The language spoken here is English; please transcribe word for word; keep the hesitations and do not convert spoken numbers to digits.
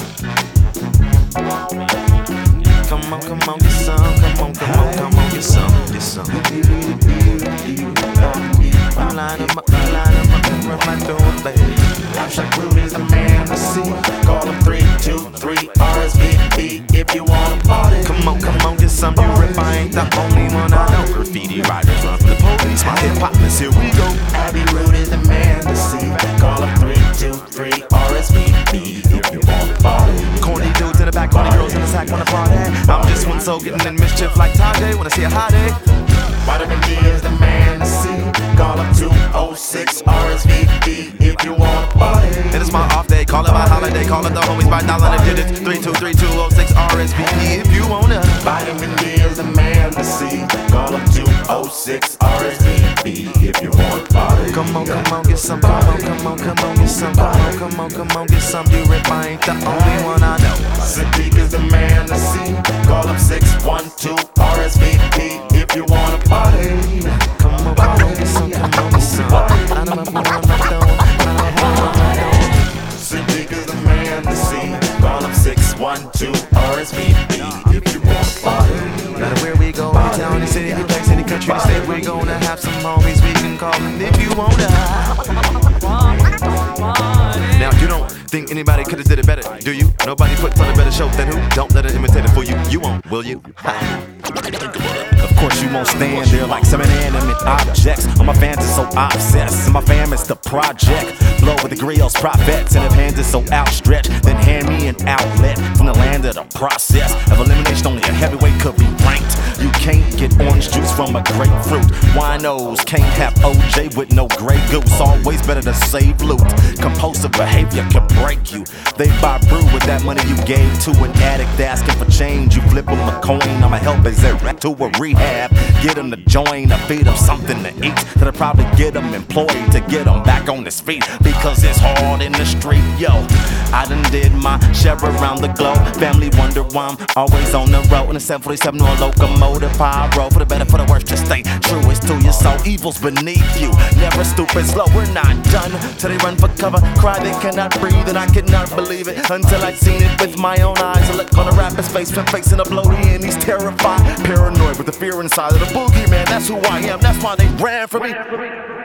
Come on, come on, get some. Come on, come on, come on, get some, get some. I'm line 'em up, I line 'em up and run my door, baby. Abstract Rude is the man to see. Call him three two three R S V P if you wanna party. Come on, come on, get some. You rip, I ain't the only one I know. Graffiti riders run from the police. My hip hopness, here we go. Abby Rude is the man to see. Call him three two three R S V P if you wanna party. Corny dudes in the back, corny girls in the sack wanna party. I'm just one soul getting in mischief like Tajay. Wanna see a hot day? Vitamin D is the man to see. Call him two oh six R S V P if you wanna party. And it's my off day, call it my holiday. Call it the homies by dollar and digits. three two three two oh six R S V P if you wanna. Vitamin D is the man to see. Call him two oh six R S V P if you wanna party. Come on, come on, get some. Come on, come on, come on, get some. Come on, come on, come on, get some. You rip, I ain't the only one I know. Sadiq is the man to see. Call him six one two R S V P if you wanna party. Come on, come on, get some. Come on, get some. I don't know if I'm not doing. Sadiq is the man to see. Call him six one two R S V P if you wanna party. No matter where we go, any town, any city, any place, any country, any state, we're gonna have some homies we can call them if you wanna. Now you don't think anybody could've did it better, do you? Nobody puts on a better show than who? Don't let an imitator fool you. You won't, will you? Of course you won't stand there like some inanimate objects. All my fans are so obsessed, and my fam is the project. Blow with the griots, prophets, and if hands are so outstretched, then hand me an outlet from the land of the process of elimination. Only a heavyweight could be ranked. You can't get orange juice from a grapefruit. Winos can't have O J with no Grey Goose. Always better to save loot. Compulsive behavior can break you. They buy brew with that money you gave to an addict asking for change. You flip them a coin. I'ma help as they to a rehab. Get him to join or feed him something to eat. That'll probably get him employed to get him back on his feet. Because it's hard in the street, yo. I done did my share around the globe. Family wonder why I'm always on the road. In a seven forty-seven or a locomotive pyro. For the better, for the worse, just stay true. It's to your soul. Evil's beneath you. Never stupid, slow. We're not done till they run for cover. Cry they cannot breathe, and I cannot believe it until I've seen it with my own eyes. I look on a rapper's face, been facing a bloaty, and he's terrified. Paranoid with the fear inside of the boogeyman. That's who I am. That's why they ran from me.